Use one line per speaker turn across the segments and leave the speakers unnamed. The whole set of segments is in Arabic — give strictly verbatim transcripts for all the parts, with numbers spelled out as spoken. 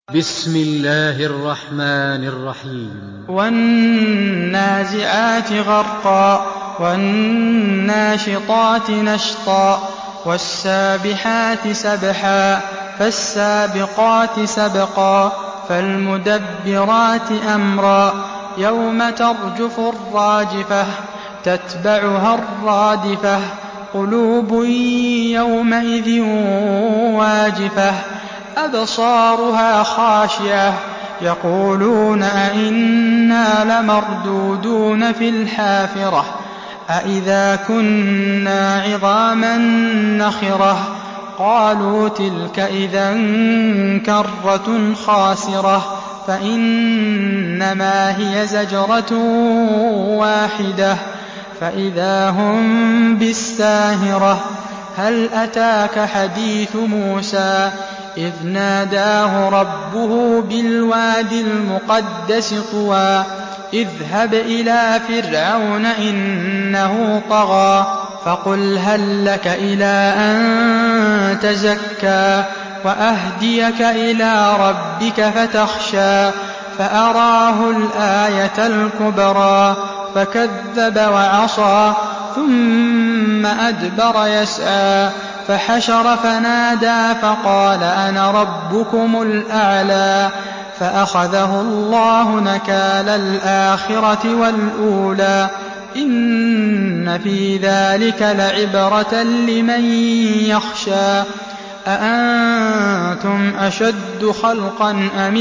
بسم الله الرحمن الرحيم
والنازعات غرقا والناشطات نشطا والسابحات سبحا فالسابقات سبقا فالمدبرات أمرا يوم ترجف الراجفة تتبعها الرادفة قلوب يومئذ واجفة أبصارها خاشعة يقولون أئنا لمردودون في الحافرة أئذا كنا عظاما نخرة قالوا تلك إذا كرة خاسرة فإنما هي زجرة واحدة فإذا هم بالساهرة هل أتاك حديث موسى إذ ناداه ربه بالواد المقدس طوى اذهب إلى فرعون إنه طغى فقل هل لك إلى أن تزكى وأهديك إلى ربك فتخشى فأراه الآية الكبرى فكذب وعصى ثم أدبر يسعى فحشر فنادى فقال أنا ربكم الأعلى فأخذه الله نكال الآخرة والأولى إن في ذلك لعبرة لمن يخشى أأنتم أشد خلقا أم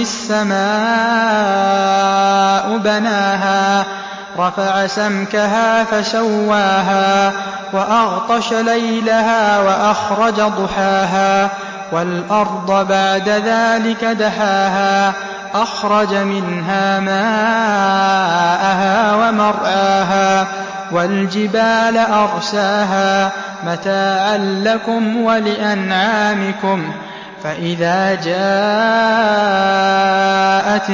السماء بناها رفع سمكها فسواها وأغطش ليلها وأخرج ضحاها والأرض بعد ذلك دحاها أخرج منها ماءها ومرعاها والجبال أرساها متاعا لكم ولأنعامكم فإذا جاءت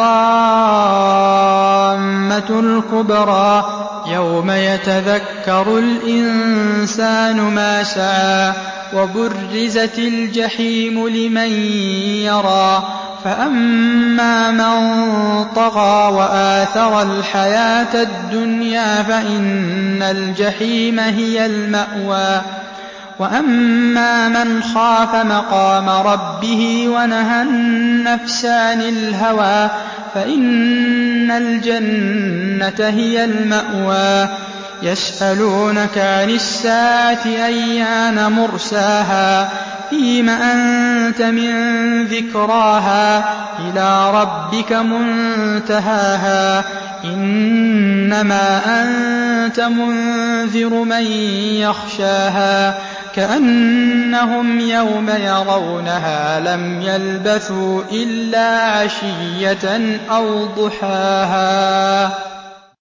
الطامة الكبرى يوم يتذكر الإنسان ما سعى وبرزت الجحيم لمن يرى فأما من طغى وآثر الحياة الدنيا فإن الجحيم هي المأوى وأما من خاف مقام ربه ونهى النفس عن الهوى فإن الجنة هي المأوى يسألونك عن الساعة أيان مرساها فيم أنت من ذكراها إلى ربك منتهاها إنما أنت منذر من يخشاها كأنهم يوم يرونها لم يلبثوا إلا عشية أو ضحاها.